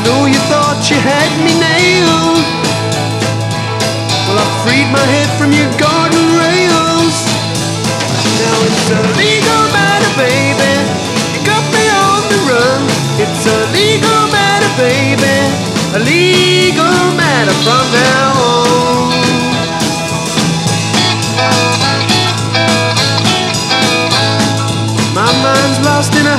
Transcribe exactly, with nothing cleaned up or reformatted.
though you thought you had me nailed. Well, I freed my head from your garden rails. Now it's a legal matter, baby. You got me on the run. It's a legal matter, baby. A legal matter from now on. My mind's lost in